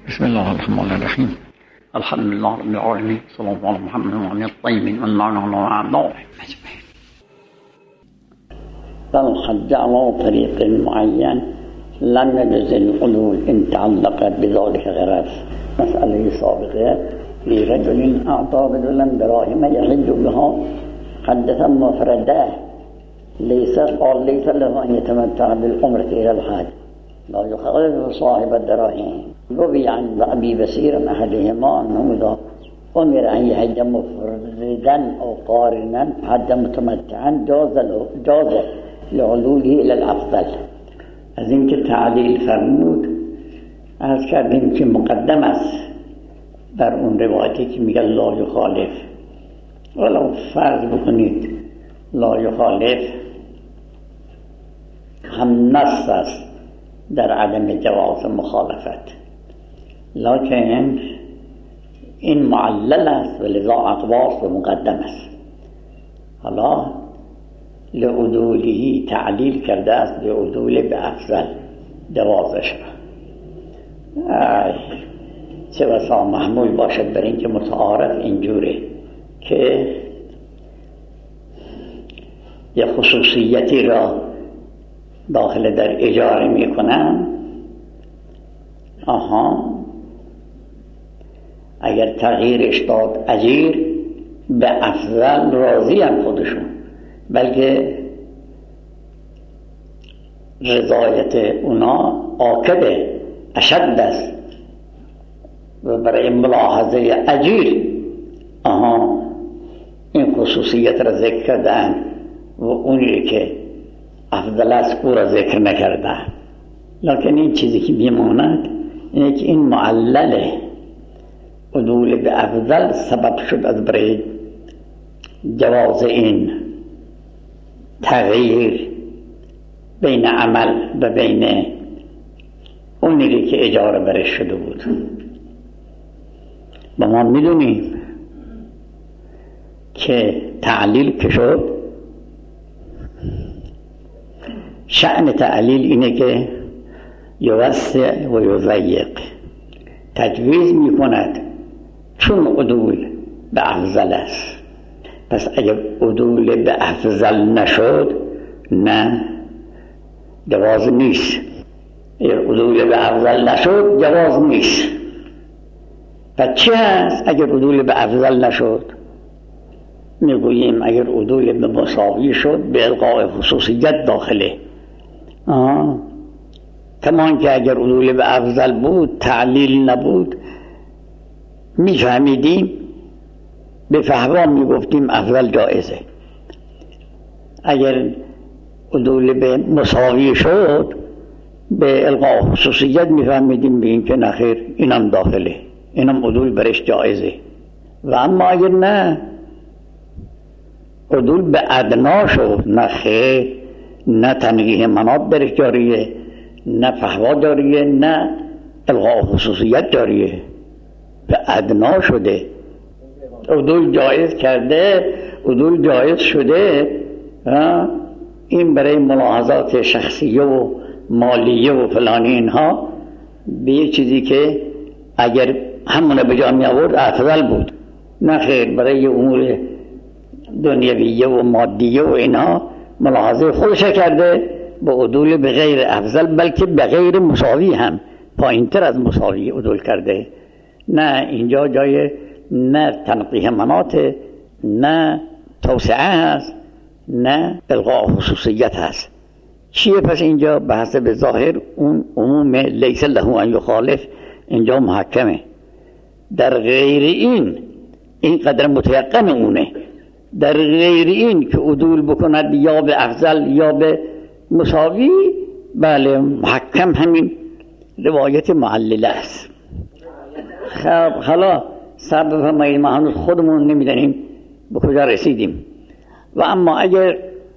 بسم الله الرحمن الرحیم. الحمد لله رب العالمین، صلی الله علی محمد و علی الطیبین والمعنى وعلا اجمعین. بل قد على طريق معين لم يجز العلول إن تعلقت بذلك غرض. مسألة سابقة لرجل أعطى بدلا دراهم يحج بها قد تم مفرده ليس له أن يتمتع بالعمرة إلى الحج، لا يخالف صاحب الدراهم. روي عن أبي بصير أحدهما أنه إذا أمر أن يحج مفردا أو قارنا حج متمتعا جاز لعلوله إلى الأفضل. از اینکه تعلیل فرمود عرض کردیم که مقدم است در اون روایتی که میگه لا یخالف، ولو فرض بکنید لا یخالف هم نص است در عدم جواز مخالفت، لکن این معلل است و لذا اقواس و مقدم است. حالا لعدوله تعلیل کرده است، لعدول به افضل جوازش چه بسا محمول باشد بر این که متعارف اینجوره که یه خصوصیتی را داخل در اجاره میکنن، اگر تغییرش داد اجیر به افضل راضی هم خودشون، بلکه رضایت اونا آکده اشد است و برای ملاحظه اجیر این خصوصیت را ذکر کردن و اونی که افضل است او را ذکر نکردن. لکن این چیزی که میماند اینه که این معلل عدول به افضل سبب شد از برای جواز این تغییر بین عمل و بین اونی که اجاره برش شده بود. و ما میدونیم که تعلیل که شد، شأن تعلیل اینه که یوسع و یضیق، تجویز میکند چون عدول به افضل است. پس اگر عدول به افضل نشد نه جواز نیست، اگر عدول به افضل نشد جواز نیست. پس چی هست اگر عدول به افضل نشد؟ میگوییم اگر عدول به مساوی شد به الغاء خصوصیت داخله. کمان که اگر عدول به افضل بود تعلیل نبود میفهمیدیم به فهوام میگفتیم افضل جائزه. اگر عدول به مساوی شد به الغاء خصوصیت میفهمیدیم به این که نخیر اینم داخله، اینم عدول برش جائزه. و اما اگر نه عدول به ادنا شد، نخیر نه تنقیح مناط برش جاریه، نه فهوا جاریه، نه الغاء خصوصیت جاریه، به ادنا شده. عدول جایز کرده، عدول جایز شده. این برای ملاحظات شخصیه و مالیه و فلانی اینها به یه چیزی که اگر همونه به جا می آورد افضل بود. نه خیر، برای امور دنیویه و مادیه و اینها ملاحظه خودش کرده با عدول به غیر افضل، بلکه به غیر مساوی هم پایین تر از مساوی عدول کرده. نه اینجا جای نه تنقیح مناط، نه توسعه هست، نه الغاء خصوصیت هست. چیه پس اینجا؟ به حسب ظاهر اون عموم لیس له ان یخالف اینجا محکمه. در غیر این قدر متیقن اونه. در غیر این که عدول بکند یا به افضل یا به مساوی، بله محکم همین روایت معلله است. خب حالا صبر بفرمایید، ما هنوز خودمون نمیدانیم به کجا رسیدیم. و اما اگر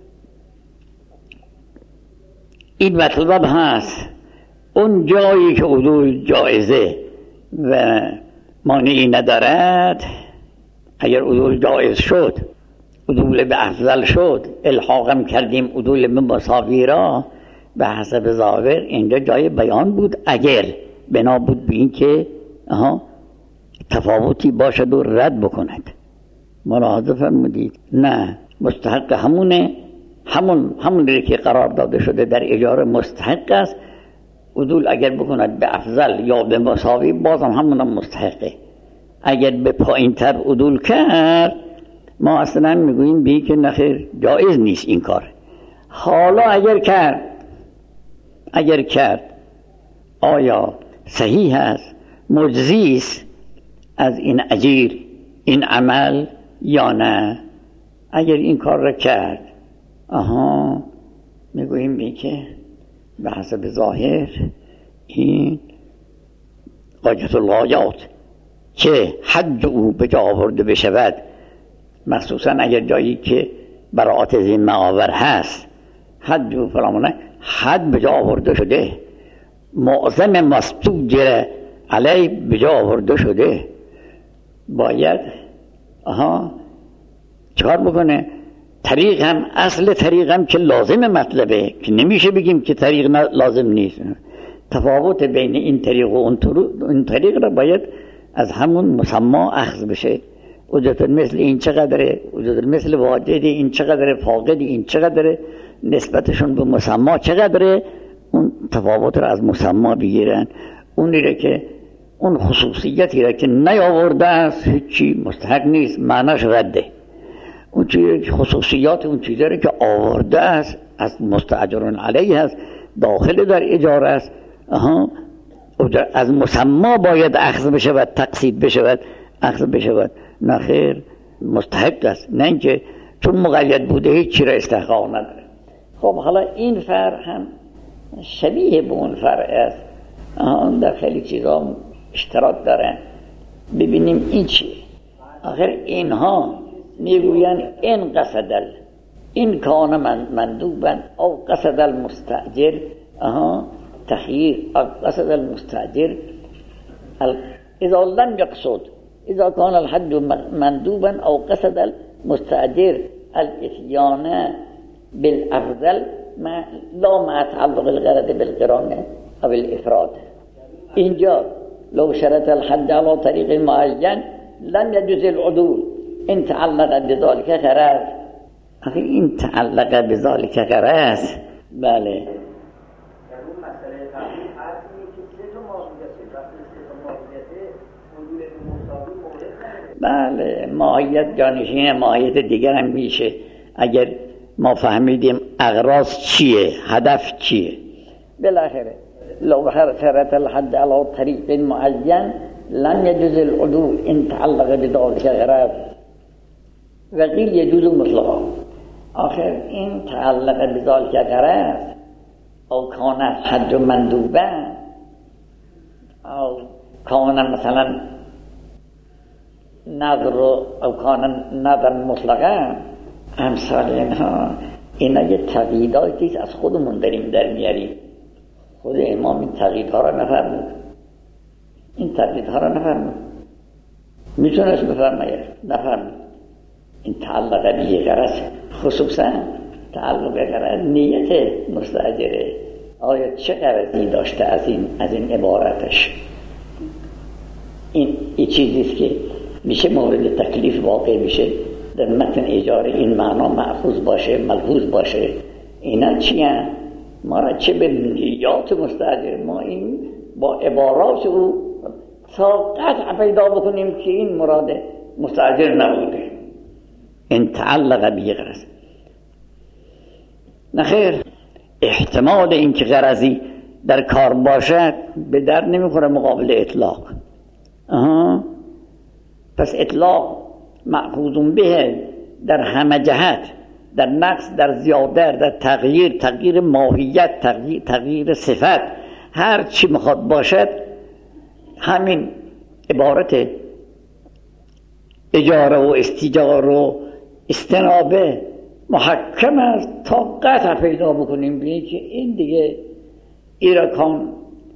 این مطلب هست اون جایی که عدول جایزه و مانعی ندارد، اگر عدول جایز شد، عدول به افضل شد، الحاقم کردیم عدول به مساوی را، به حسب ظاهر اینجا جای بیان بود اگر بنا بود به این که تفاوتی باشد و رد بکند. ملاحظه فرمودید؟ نه، مستحق همونه، همون که قرار داده شده در اجاره مستحق است. عدول اگر بکند به افضل یا به مساوی بازم همون مستحقه. اگر به پایین تر عدول کرد ما اصلا میگوییم بی که نخیر جایز نیست این کار. حالا اگر کرد آیا صحیح است، مجزی است از این اجیر این عمل یا نه؟ اگر این کار را کرد میگوییم بی که به حسب ظاهر این غایت الغایات که حد او به جا آورده بشود، مخصوصا اگر جایی که براعات ذمه آور هست حد و فلانه، حد به جا آورده شده، معظم مستوجر علی به جا آورده شده، باید چکار بکنه؟ طریق هم، اصل طریق هم که لازم مطلبه که نمیشه بگیم که طریق لازم نیست. تفاوت بین این طریق و اون طریق را باید از همون مسما اخذ بشه. وجود مثل این چقدره، وجود مثل واجد این چقدره، فاقد این چقدره، نسبتشون به مسما چقدره، اون تفاوت را از مسما بگیرن. اونی را که اون خصوصیتی را که نیاورده است هیچی مستحق نیست، معناش رده. اون خصوصیات اون چیزی را که آورده است از مستاجرون علیه است، داخل در اجاره است، از مسما باید اخذ بشود، تقصید بشود، اخذ بشود. نه خیر، مستحق است، نه اینکه چون مقید بوده هیچ چی را استحقاق نداره. خب حالا این فرع هم شبیه به اون فرع است، در خیلی چیزا اشتراک دارن. ببینیم این چیه. آخر اینها میگوین این قصدل، این کان مندوبا او قصد المستاجر، تخییر قصد المستاجر اذا لم يقصد، اذا كان الحد مندوبا او قصد المستاجر الاتيان بالافضل لا مع تعلق الغرض بالقران او الافراد. اینجا لو شرط الحد على طريق معين لم يجوز العدول ان تعلق بذلك غرض. آخه این تعلق بذلك غرض، بله بله ماهیت جانشین ماهیت دیگر هم میشه. اگر ما فهمیدیم اغراض چیه، هدف چیه، بالاخره لو شرط الحد على طريق معين لم يجوز العدول ان تعلق بذلك غرض وقیل يجوز مطلقا. آخر این تعلق بذلك غرض او کان حد مندوبا او کان مثلا نظر او کان نظر مطلقا، امثال اینا یه تقییداتیست از خودمون داریم در میاریم. خود امام این تقییدها را نفرمود، این تقییدها را نفرمود، میتونست بفرماید نفرمود. این تعلق به غرض، خصوصا تعلق به غرض نیت مستاجره، آیا چه غرضی داشته از این عبارتش. این چیزیست که میشه مورد تکلیف واقع میشه در متن اجاره، این معنا محفوظ باشه، ملحوظ باشه. اینا چی هست؟ ما را چه به نیات مستاجر، ما این با عبارات او تا قطع پیدا بکنیم که این مراد مستاجر نبوده، این تعلق به غرض. نخیر، احتمال این که غرضی در کار باشد به درد نمیخوره مقابل اطلاق. پس اطلاق مأخوذ به در همه جهت، در نقص، در زیاده، در تغییر ماهیت، تغییر صفت، هر چی میخواد باشد، همین عبارت اجاره و استیجار و استنابه محکم است تا قطع پیدا بکنیم بینید که این دیگه ایرکان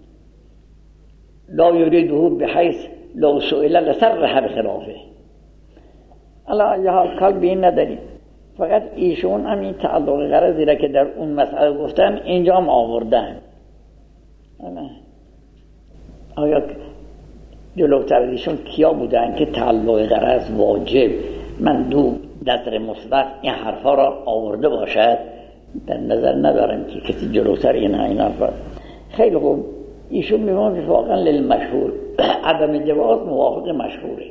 لا یریده بحیث لو سئل لصرح بخلافه. الان یه حال کال به این نداریم، فقط ایشون همین تعلق غرضی را که در اون مسئله گفتن اینجا هم آوردن. آیا جلوتر از ایشون کیا بودن که تعلق غرض واجب مندوب نظر مطلق این حرفا را آورده باشد در نظر ندارم که کسی جلوتر این حرفا. خیلی خوب، ایشون میگن واقعا للمشهور عدم جواز موافق مشهوره.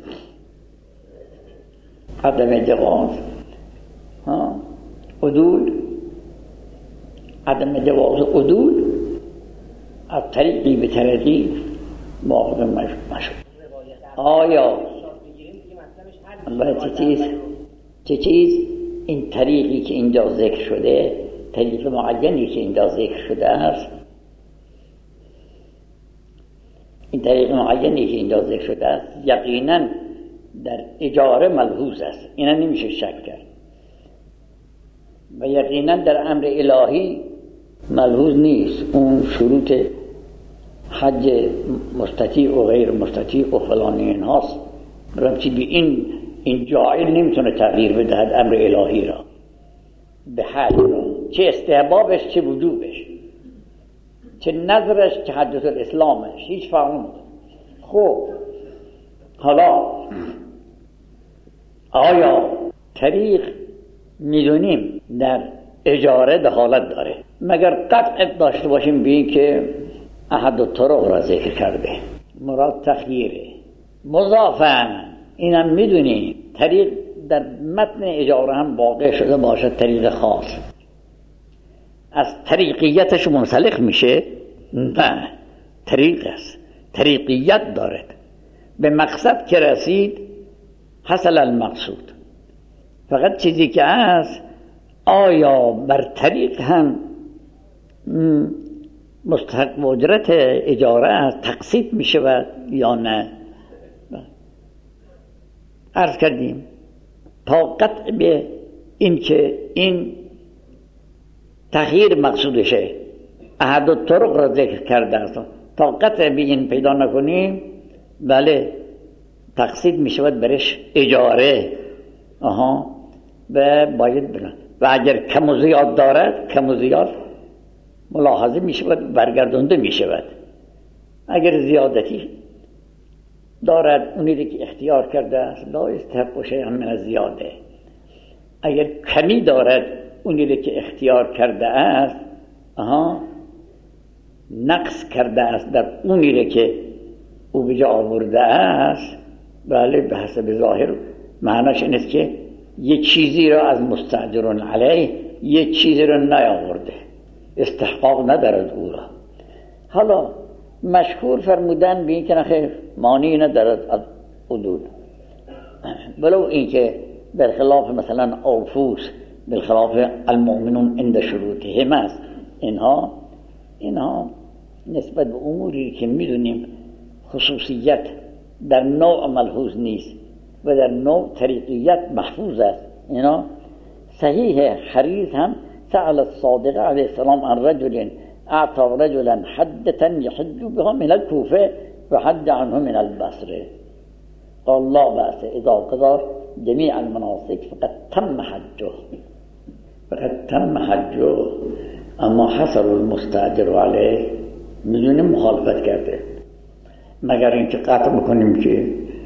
عدم جواز عدول، عدم جواز عدول از طریقی به طریقی موافق مشهور. آیا چه چیز این طریقی که اینجا ذکر شده، طریق معینی که اینجا ذکر شده است، این طریق معینی که اینجا ذکر شده است یقیناً در اجاره ملحوظ است، اینا نمیشه شک کرد، و یقیناً در امر الهی ملحوظ نیست. اون شروط حج مستطیع و غیر مستطیع و فلان این هاست، ربطی به این جاعل نمیتونه تغییر بدهد امر الهی را به حج را، چه استحبابش چه وجوبش، چه نظرش چه حجت الاسلامش، هیچ فرق نمیکنه. خب حالا آیا طریق میدونیم در اجاره دخالت داره؟ مگر قطع داشته باشیم به این که احد الطرق را ذکر کرده، مراد تخییره. مضافاً اینم میدونیم طریق در متن اجاره هم واقع شده باشد طریق خاص، از طریقیتش منسلخ میشه؟ نه، طریق است، طریقیت دارد، به مقصد که رسید حصل المقصود. فقط چیزی که هست آیا بر طریق هم مستحق اجرت اجاره است تقسیط می شود یا نه؟ عرض کردیم تا قطع به این که این تغییر مقصودشه، احد الطرق را ذکر کرده است، تا قطع به این پیدا نکنیم بله تقسیط می شود برش اجاره. و باید بلند، و اگر کم و زیاد دارد کم و زیاد ملاحظه می شود، برگردانده می شود. اگر زیادتی دارد اونی که اختیار کرده است لا یستحق شیئا من الزیاده، اگر کمی دارد اونی که اختیار کرده است نقص کرده است در اونی که او به جا آورده است، بله به حسب ظاهر معناش این است که یه چیزی را از مستأجرون علیه یه چیزی را نیاورده، استحقاق ندارد او را. حالا مشهور فرمودن به این که نخیر مانعی ندارد از عدول، ولو این که برخلاف مثلا اوفوس بالخلاف المؤمنون عند شروطهم است، اینها نسبت به اموری که میدونیم خصوصیت در نوع ملحوظ نیست و در نوع طریقیت محفوظ است. اینا صحیح. حدیث هم سأل الصادق علیه السلام عن رجل اعطى رجلا حدة يحج بها من الكوفة وحج عنه من البصره قال لا بأس اذا قضى جميع المناسك فقد تم حجه. اما حصل المستأجر علیه بدون مخالفت کرده، مگر اینکه قطع بکنیم که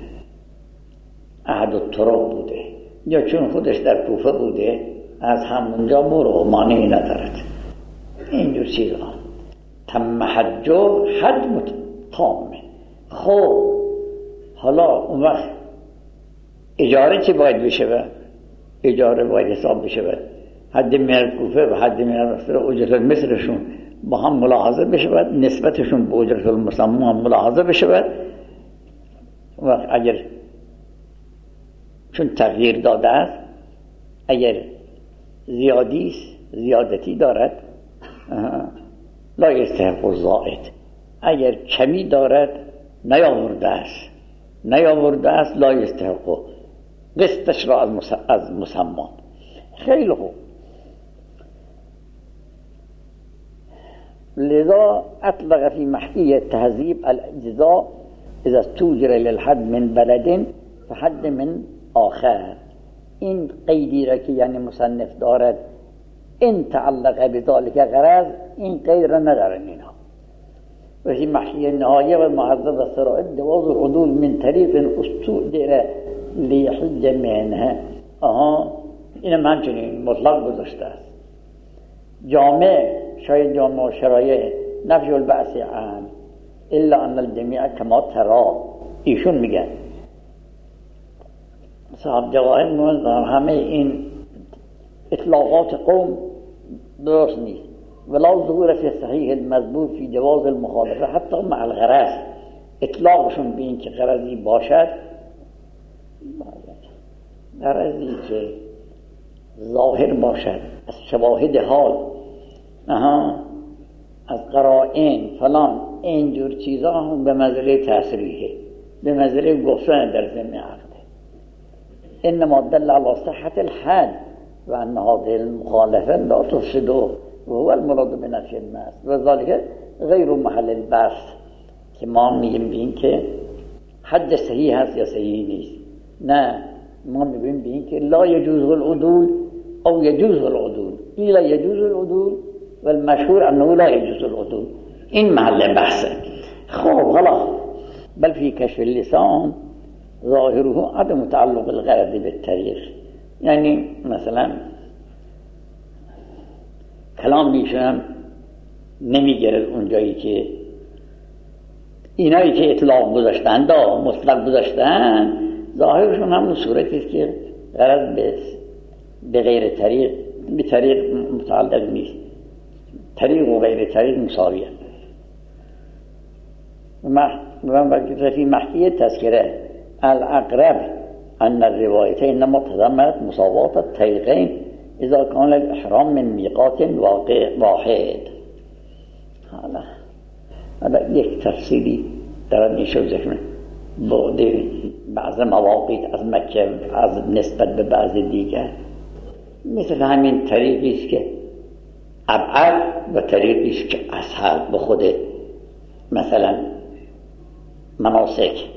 احد الطرق بوده یا چون خودش در کوفه بوده از همونجا برو، مانعی ندارد. اینجور چیزها تم حجه، حج تامه. خب حالا اون وقت اجاره چی باید بشه؟ اجاره باید حساب بشه حد من کوفه و حد من البصره اجرت مثلشون با هم ملاحظه بشه، نسبتشون به اجرت المسمى هم ملاحظه بشه. و اگر چون تغییر داده است، اگر زیادتی دارد لا یستحق الزائد، اگر کمی دارد نیاورده است لا یستحق قسطش را از مسمى. خیلی خوب. لذا اطلق في محكية التهذيب الاجزاء اذا استوجر للحد من بلد فحد من آخر. این قیدی را که یعنی مصنف دارد این تعلق بذالک غرض، این قید را ندارن اینا. وفي محشية النهاية والمعذب السرائر جواز العدول من طريق استؤجر ليحج منها. این همچنین مطلق گذاشته است. جامع شاید جامع و شرایع نفی البعث عن الا ان الجمیع کما ترا. ایشون میگن صاحب جواهر نوزدار همه این اطلاقات قوم درست نیست. ولا ظهور فی صحیح المذبوط فی جواز المخالفه حتی مع الغرض. اطلاقشون به این که غرضی باشد، غرضی که ظاهر باشد از شواهد حال، از قرائن فلان، اینجور چیزا هم به منزله تصریحه، به منزله گفتن در ضمن عقده. انما دل على صحة الحد و ان هذه المخالفه لا تفسد وهو المراد بنفی النص و ذلك غیر محل البحث. که ما میگیم به این که حد صحیح هست یا صحیح نیست، نه، ما میگیم به این که لا یجوز العدول او یجوز العدول. لا یجوز العدول و المشهور انه لا یجوز العدول. این محل بحثه. خب حالا بل فی کشف اللسان ظاهره عدم تعلق الغرض بالطریق. یعنی مثلا کلام میشم نمیگرد اونجایی که اینایی که اطلاق گذاشتند مطلق گذاشتند ظاهرشون همون صورتی است که غرض به غیر طریق به طریق متعلق نیست. طریق و غیر طریق مساویه. فی محکیه تذکره الاقرب ان الروايتين انما تضمنت مساوات الطریقین اذا كان الاحرام من میقات واحد. حالا یک تفصیلی در میشه ذکر بعد بعض مواقیت از مکه از نسبت به بعض دیگر، مثل همین طریقی است که ابعد و طریقی است که اسهل به خود. مثلا مناسک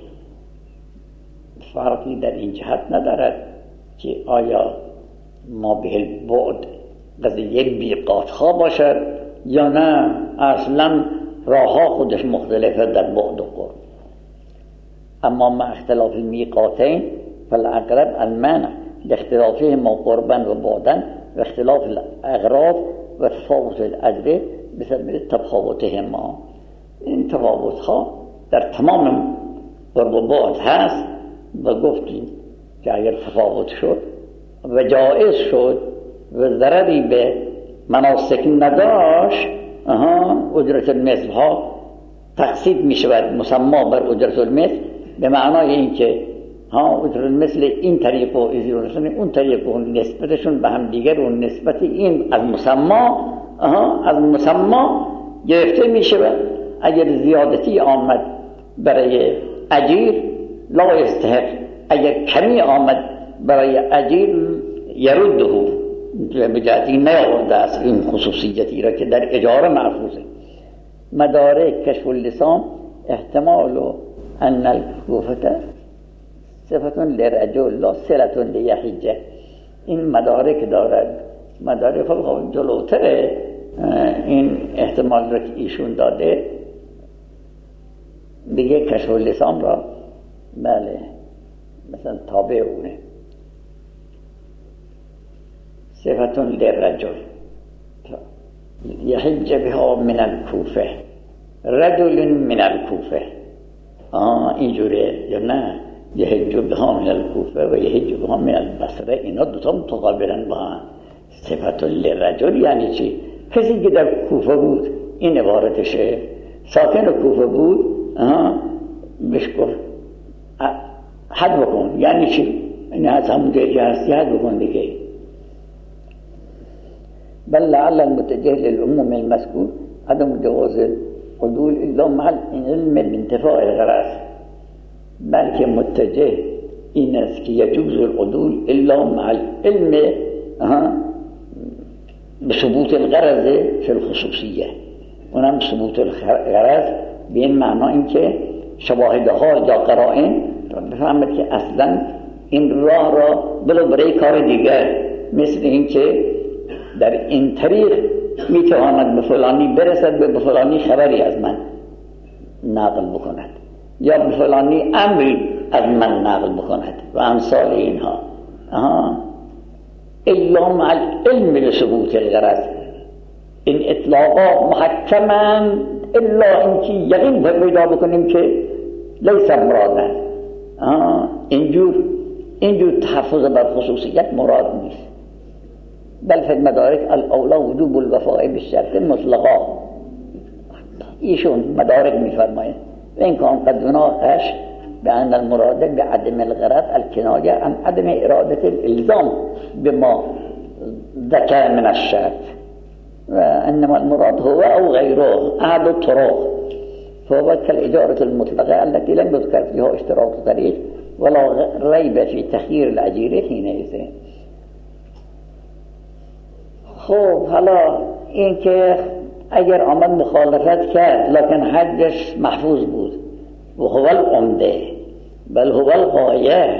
فرقی در این جهت ندارد که آیا ما به البعد قضیه بیقات ها باشد یا نه اصلا راه ها خودش مختلفه در بعد و قرب. اما مع اختلاف المیقاتین فالاقرب المنع لاختلافهما قربا و بعدا و اختلاف الاغراض و تفاوت الاجر بسبب تفاوتهما. این تفاوت ها در تمام قرب و بعد هست و گفتیم که اگر تفاوت شد و جائز شد و ضرری به مناسک نداشت، اجرت المثل ها تقسیم می شود مسما بر اجرت المثل، به معنای این که اجرت المثل این طریق و اون طریق و نسبتشون به هم دیگر و نسبت این از مسما گرفته می شود. اگر زیادتی آمد برای اجیر لا یستحق، اگر کمی آمد برای اجیر یرده، به جهت این نیاورده است این خصوصیتی را که در اجاره محفوظه. مدارک کشف اللسان احتمال ان الکوفه صفت لرجل لا صلة لیحجه. این مدارک دارد، مدارک خب جلوتر این احتمال را که ایشون داده دیگه کشف اللسان را بله مثلا تابع اونه. صفت للرجل یحج بها من الکوفه رجل من الکوفه. اینجوره یا نه؟ یحج بها من الکوفه و یحج بها من البصره. اینا دوتا متقابلن با هم. صفت للرجل یعنی چی؟ کسی که در کوفه بود، این عبارتشه، ساکن کوفه بود، بهش گفت حد بکن. یعنی چی؟ این از همون که هستی حد بکن دیگه. بل لعل المتجه للعموم المذكور عدم جواز العدول الا مع العلم بانتفاء الغرض. بلکه متجه این است که یجوز العدول الا مع العلم بثبوت الغرض فی الخصوصیه. اونم ثبوت الغرض به این معنا این که شواهدها یا قرائن بفهمد که اصلا این راه را بلو برای کار دیگر، مثل این که در این طریق میتواند به فلانی برسد، به فلانی خبری از من، نقل بکند یا به فلانی امری از من نقل بکند و امثال اینها. الا مع العلم لثبوت الغرض، این اطلاقات محکما الا اینکه یقین پیدا بکنیم که لیس مرادن. اینجور تحفظ بر خصوصیت مراد نیست، بل فی المدارک الاولا وجوب الوفاء بالشرط مطلقا. ایشون مدارک میفرمایند و این کان قد ناقش بأن المراد بعدم الغرض الکنایه عن عدم اراده الالزام بما ذکر من الشرط و انما المراد هو او غیره احد الطرق فهو كالإجارة المطلقة التي لم يذكر فيها اشتراط طريق ولا ريب في تخيير الأجير حينئذ. خب حالا این که اگر آمد مخالفت کرد لکن حجش محفوظ بود و هو العمده بل هو الغایه،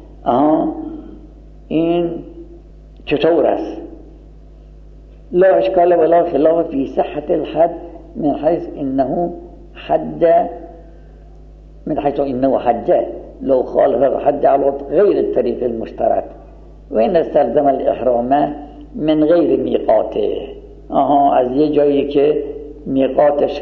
این چطور است؟ لا اشکال ولا خلاف فی صحت الحد من حيث انه حج لو خالف الحج على غير الطريق المشترك وإن استلزم الإحرام من غير میقاته. از یه جایی که میقاتش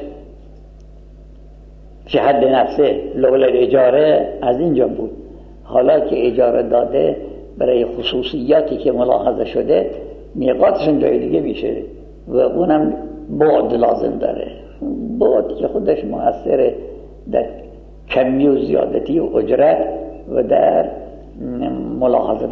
فی حد نفسه لولا اجاره از اینجا بود، حالا که اجاره داده برای خصوصیاتی که ملاحظه شده میقاتشون جای دیگه میشه و اونم بعد لازم داره. بعد که خودش مؤثره در کمی و زیادتی و اجرت و در ملاحظه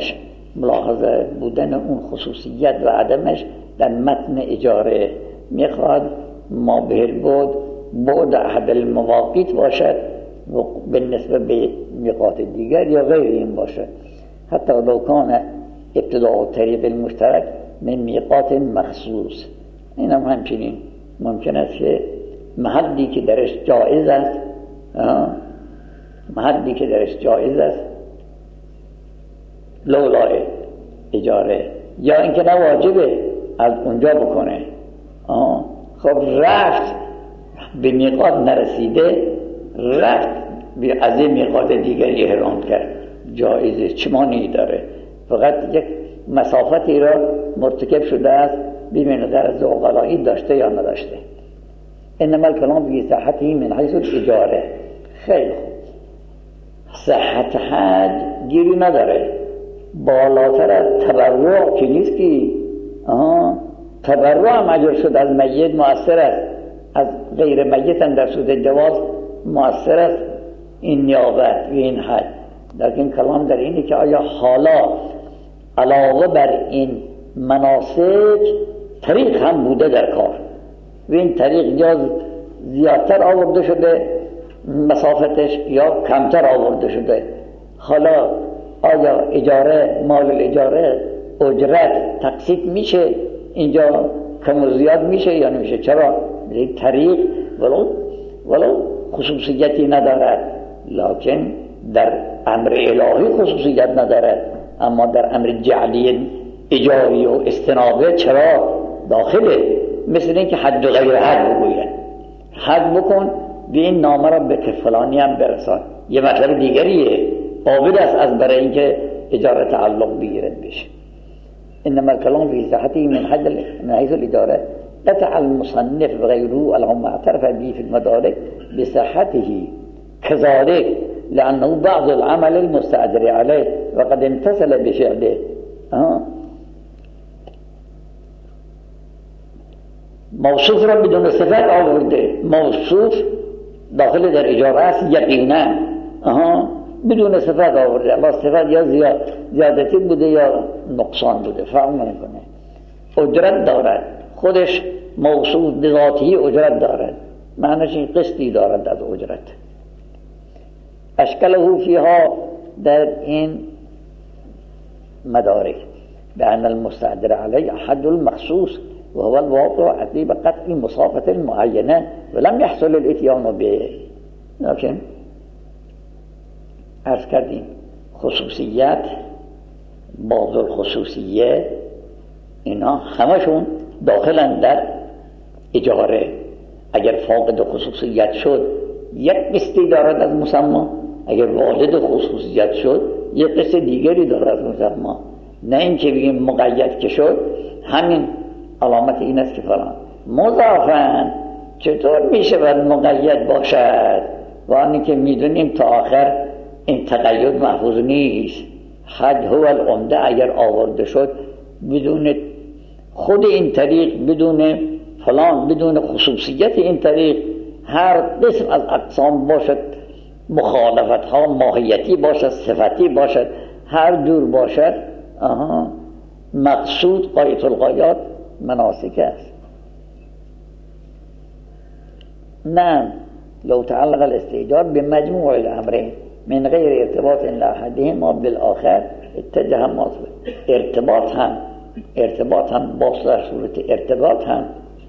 بودن اون خصوصیت و عدمش در متن اجاره. میخواد ما به بعد احد المواقیت باشد و بالنسبه به میقات دیگر یا غیر این باشد، حتی لو کان ابتداء طریق المشترک من میقات مخصوص. این هم همچنین ممکن است که محلی که درش جایز است لولا اجاره یا اینکه نواجبه از اونجا بکنه. خب رفت به میقات نرسیده، رفت از این میقات دیگری احرام کرد، جایزه، چه مانعی داره؟ فقط یک مسافتی را مرتکب شده است ببین در عقلایی داشته یا نداشته. انما الکلام فی صحته من حیث الاجاره. خیلی خوب، صحت حج گیری نداره، بالاتر از تبرع که نیست که تبرع هم اجر شد از میت مؤثر است، از غیر میت هم در صورت جواز مؤثر است این نیابت و این حج. لیکن کلام در اینه که آیا حالا علاوه بر این مناسک طریق هم بوده در کار و این طریق یا زیادتر آورده شده مسافتش یا کمتر آورده شده، حالا آیا اجاره مال الاجاره اجرت تقسیط میشه اینجا کم و زیاد میشه یا نمیشه؟ چرا؟ این طریق ولو خصوصیتی ندارد، لکن در امر الهی خصوصیت ندارد، اما در امر جعلی اجاری و استنابه چرا داخله؟ مثل این که حد و غیر حد بگوید، حد بکن به این نامه را به فلانی هم برسان، یه مطلب دیگریه، قابل است از برای اینکه اجاره تعلق بگیرد بشه. انما الكلام في صحته من حيث الإدارة قطع المصنف وغيره العم اعترف به في المدارك بصحته كذلك لأنه بعض العمل المستأجر عليه وقد امتثل بفعله. موصوف را بدون صفت آورده، موصوف داخل در اجاره است یقینا، بدون صفت آورده. الله صفت یا زیادتی بوده یا نقصان بوده فرق نمیکنه. اجرت دارد، خودش موصوف به ذاتی اجرت دارد، معنیش این قسطی دارد از اجرت. اشکله فیها در این مدارک بأن المستأجر عليه حد المخصوص وهو الواقع عقب قطع المسافة المعينة ولم يحصل الاتيان به. لكن عرض کردیم خصوصیت، بعض الخصوصیه، اینا همشون داخلن در اجاره. اگر فاقد خصوصیت شد یک قسطی دارد از مسمى، اگر والد خصوصیت شد یک قسط دیگری دارد از مسمى. نه اینکه بگیم مقید که شد همین علامت این است که فلان. مضافاً چطور میشه باید مقید باشد؟ و آنی که میدونیم تا آخر این تقید محفوظ نیست. حد هو العمده اگر آورده شد بدون خود این طریق، بدون فلان، بدون خصوصیت این طریق، هر قسم از اقسام باشد، مخالفت ها ماهیتی باشد، صفتی باشد، هر جور باشد، مقصود غایت الغایات مناسک است. نعم لو تعلق الاستئجار بمجموع الامرين من غیر ارتباط لاحدهما بالآخر اتجه ماضی. ارتباط هم با صورت ارتباط هم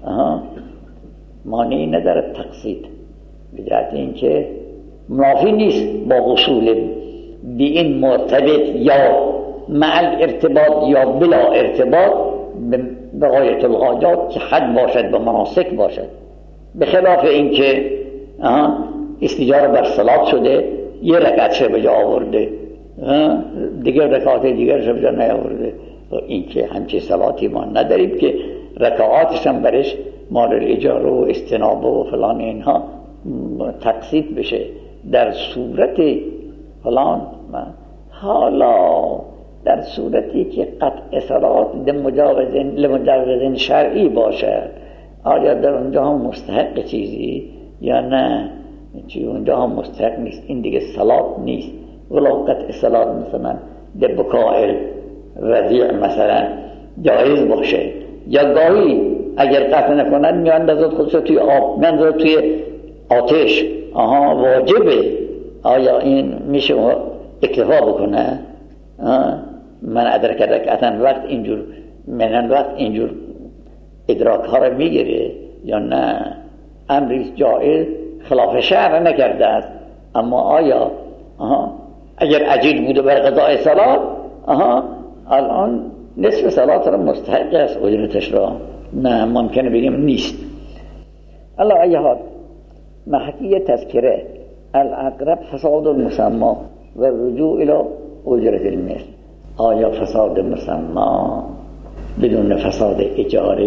مانعی ندارد تقصید، به جهت اینکه منافی نیست با وصول به این مرتبط یا مع ارتباط یا بلا ارتباط به غایت الغایات که حد باشد و مناسک باشد. به خلاف اینکه استیجار بر صلات شده یه رکعتش به جا آورده، دیگر رکعات دیگرش به جا نیاورده، این که همچه صلاتی ما نداریم که رکعاتش هم برش مال الاجار و استناب و فلان اینها تقصید بشه. در صورت فلان حالا در صورتی که قطع صلات لمجوز شرعی باشد، آیا در اونجا هم مستحق چیزی یا نه؟ چی اونجا هم مستحق نیست، این دیگه صلات نیست. ولو قطع صلات مثلا در بکائل رضیع مثلا جایز باشه، یا گاهی اگر قطع نکنن میاندازد خودش توی آب، میاندازد توی آتش، واجبه. آیا این میشه اکتفا بکنه؟ من ادرک رکعتن وقت اینجور منن وقت اینجور ادراک ها رو میگیره یا نه؟ امریست جائز خلاف شرع نکرده است، اما آیا اگر عجیل بوده بر قضاء صلات الان نصف صلات را مستحق است اجرتش را؟ نه، ممکنه بگیم نیست. الله ایهاد محکی تذکره الاقرب فساد المسمى و رجوع الى اجرت المثل. آیا فساد مسمى بدون فساد اجاره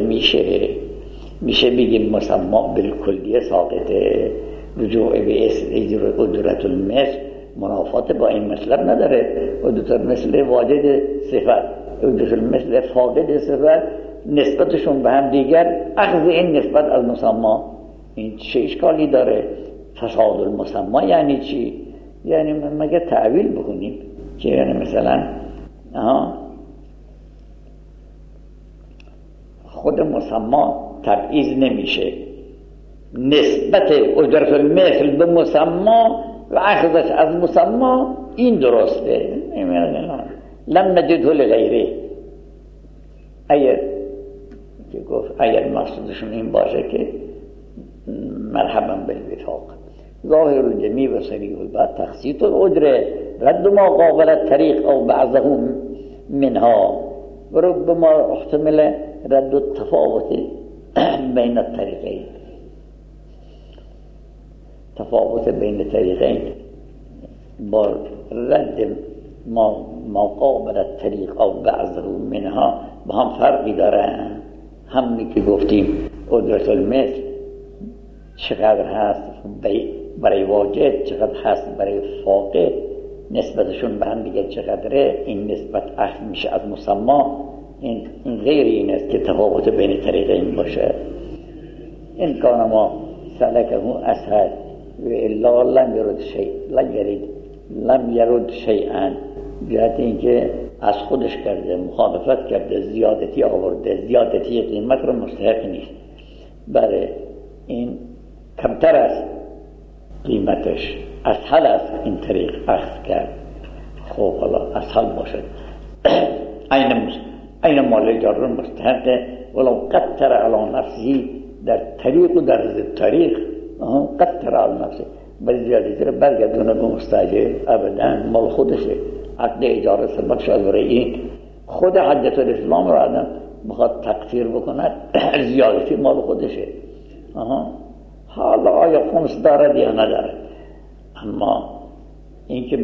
میشه بگیم مسمى بالکلیه ساقطه، رجوع به اجرت المثل منافات با این مطلب نداره. اجرت المثل واجد صفت، اجرت المثل فاقد صفت، نسبتشون به هم دیگر، اخذ این نسبت از مسمى، این چه اشکالی داره؟ فساد المسمى یعنی چی؟ یعنی مگه تعویل بکنیم که یعنی مثلا خود مسمى تبعیض نمیشه، نسبت اجرت المثل به مسمى و اخذش از مسمى این درسته. لم نجده لغیره. اگر مقصودشون این باشه که مرحبا بالوفاق. ظاهر الجمیع و صریح البعض تخصیص الاجره رد ما قابل الطریق او بعضه منها و ربما احتمل رد التفاوت بین الطریقین. تفاوت بین الطریقین با رد ما قابل الطریق او بعضه منها با هم فرقی دارن. همونی که گفتیم اجرت المثل چقدر هست برای واجد، چقدر هست برای فاقد، نسبتشون به هم دیگه چقدره، این نسبت اخذ میشه از مسمى. این غیر این است که تفاوت بین طریقین باشه. این کان ما سلکه اسهل و الا لم یرد شیئا، جهت اینکه از خودش کرده، مخالفت کرده، زیادتی آورده، زیادتی قیمت رو مستحق نیست. برای این کمتر است قیمتش، اسهل است این طریق اخذ کرد. خب حالا اسهل باشد این مال جار مستحق ولو قطر علی نفسی در طریق و در ضد طریق قطر علی نفسی بل زیادتی رو برگردونه به مستاجر، ابدا مال خودشه. عقد اجاره سبب شد برای این خود حجت الاسلام رو آدم بخواد تقصیر بکند، زیادتی مال خودشه. حالا آیا خمس دارد یا ندارد، اما اینکه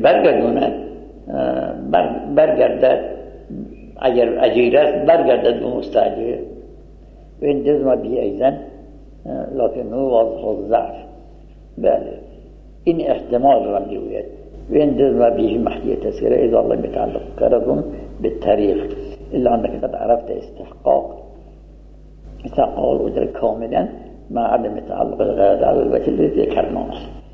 برگردد اگر اجیر است برگردد به مستاجر و این جزم بی ایزن لکن هو واضح الضعف. بله این احتمال را میگوید و این جزم بیه محکی تذکره اذا الله متعلق کردون بالتاريخ الا انك قد عرفت استحقاق الأجر كاملا مع عدم تعلق الغاية على الوجه الذي ذكرناه.